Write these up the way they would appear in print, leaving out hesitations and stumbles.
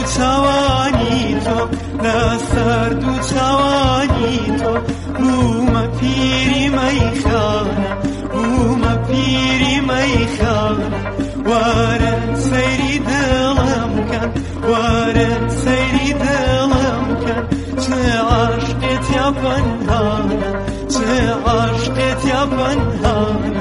چاوانی تۆ لەسەر دوو چاوانی تۆ بوومە پیری مەیخانە بوومە پیری مەیخانە وەرن سەیری دڵم کەن وەرن سەیری دڵم کەن چه عاشقێت یا پەنهانە چه عاشقێت یا پەنهانە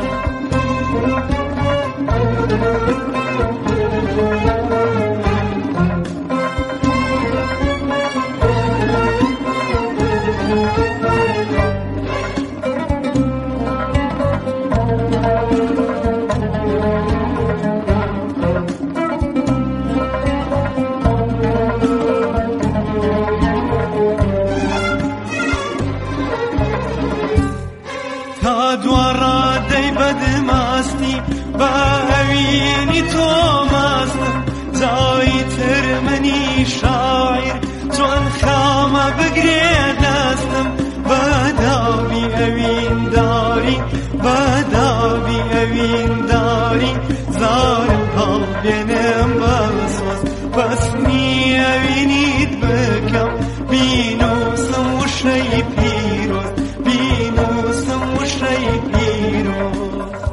دوڕادەی بەدماستی بە ئەوینی تۆ ماستم جای تر منی شاعیر چۆن خامە بگرێ دەستم بەداوی ئەوینداری بەداوی ئەوینداری زارم هەڵبێنم بەسۆز بەسمی ئەوینیت بکەم بینوسم وشەی پیرۆز بینوسم وشەی پیرۆز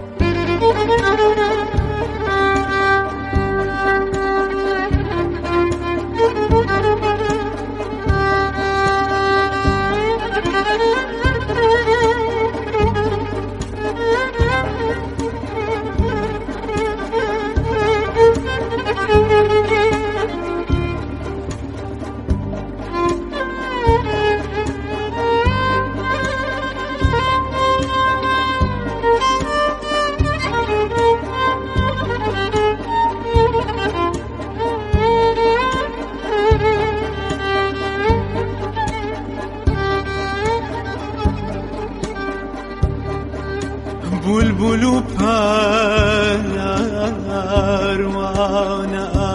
بلبل و پروان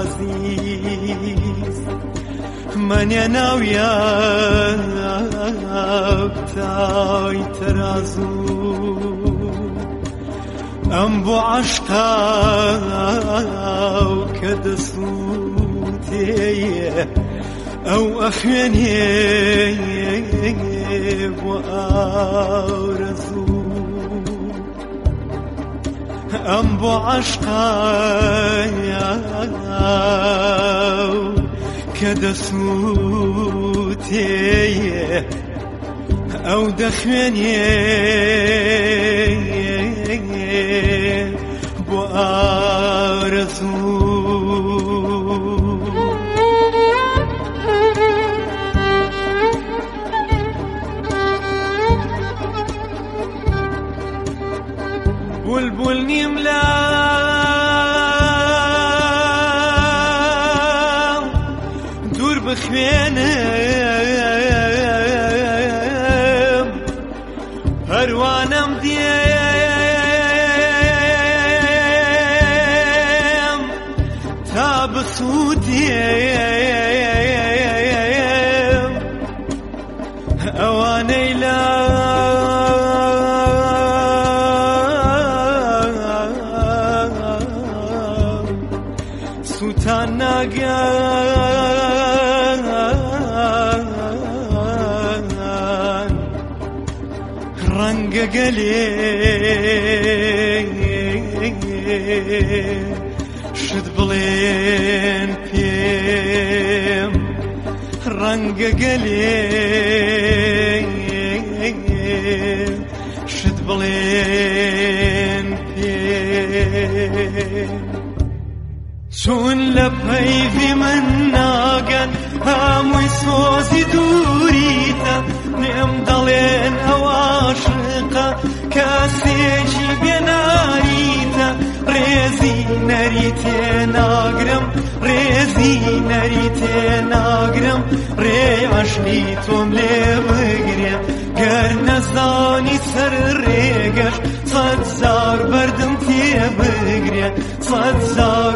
عزیز من ناویاب تای ترازو ام بو عشقاو كدسوتي او اخواني بو آرزو ام بو عشقاو كدسوتي او دخواني بو آرزو بلبل نملا دور بخوێنم پەروانەم دێم تا بسوودێم ئەوانەی لە سوتان ناگەن ڕەنگە گەلێ شت بڵێن پێم ڕەنگە گەلێ شت بڵێن پێم چون لپیوی من ناگن هموی سوزی دوریتا نیم دلین او عاشقا کسی جی بیناریتا ریزی نریتی ناگرم ریزی نریتی ناگرم ری عشقی توم لی بگریم گر نزانی سر ریگش صد زار بردم تی بگریم صد زار